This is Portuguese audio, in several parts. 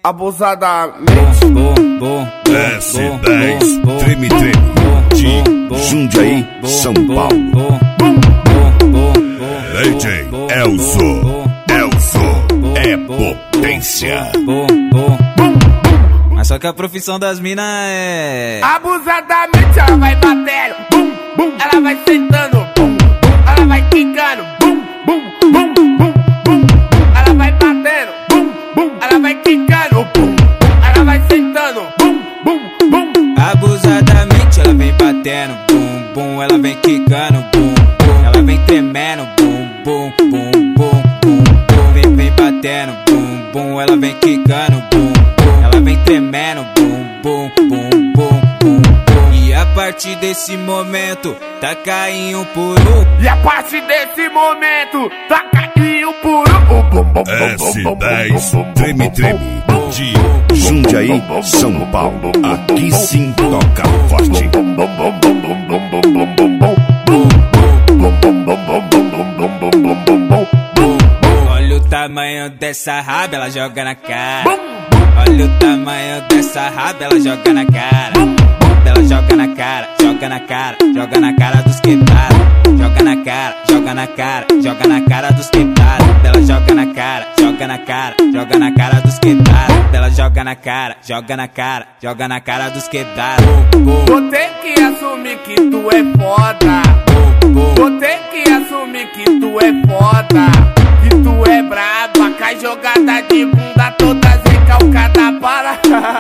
abusadamente. S10 Treme Treme de Jundiaí, São Paulo. DJ Elzo é potência. Mas só que a profissão das minas é abusadamente. Ela vai batendo, bum, bum. Ela vai sentando, bum, bum. Ela vai quicando, bum, bum, bum, bum, bum. Ela vai batendo, bum, bum. Ela vai quicando, bum. Ela vai sentando, bum, bum, bum. abusadamente. Ela vem batendo, bum, bum. Ela vem quicando, bum, bum. Ela vem tremendo, bum, bum, bum, bum, bum, bum. Vem batendo, bum, bum. Ela vem quicando, bum, bum. Ela vem tremendo, bum, bum, bum, bum, bum, bum. E a partir desse momento, taca em um por um. E a partir desse momento, taca em um por um. S10 Treme Treme de Jundiaí, São Paulo. Aqui sim toca forte. Olha o tamanho dessa raba, ela joga na cara. Olha o tamanho dessa raba, ela joga na cara. Ela joga na cara, joga na cara, joga na cara dos quebrados. Joga na cara, joga na cara, joga na cara dos quebrados. Ela joga na cara, joga na cara, joga na cara dos quebrados. Ela joga na cara, joga na cara, joga na cara dos quebrados. Vou ter que assumir que tu é foda. Vou ter que assumir que tu é foda. Que tu é braba, cai jogada de bunda toda recalcada para.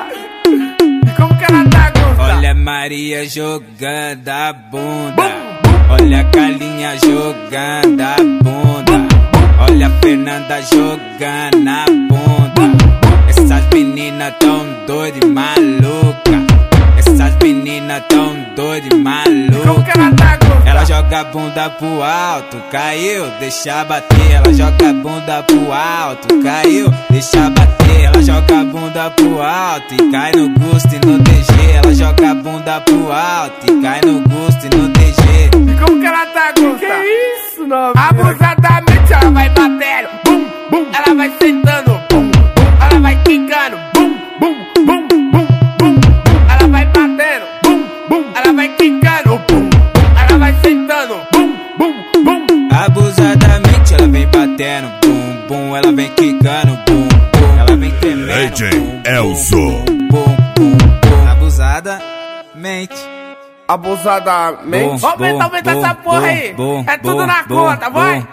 E como que ela tá, Gusta? Olha a Maria jogando a bunda. Olha a Carlinha jogando a bunda. Olha a Fernanda jogando a bunda. Essas meninas tão doidas e maluca. Essas meninas tão doidas e maluca. Como que ela tá, Gusta? Ela joga a bunda pro alto, caiu, deixa bater. Ela joga a bunda pro alto, caiu, deixa bater. Ela joga a bunda pro alto e cai no gosto e no DG. Ela joga a bunda pro alto e cai no gosto e no DG. E como que ela tá, Gusta? Que isso, não? Abusadamente ela vai batendo, bum, bum. Ela vai sentando, bum, bum. Ela vai quicando, bum, bum, bum, bum, bum. Ela vai batendo, bum, bum. Ela vai quicando, bum, bum. Ela vai sentando, bum, bum, bum. Abusadamente ela vem batendo, bum, bum. Ela vem quicando, bum, bum. Ela vem tremendo, DJ bum, Elzo. bum, bum, bum. Abusadamente. Abusadamente. Aumenta essa porra aí. É tudo na conta, vai.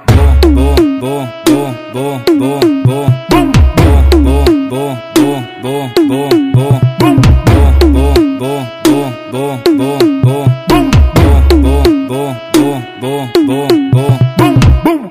Bum, bum.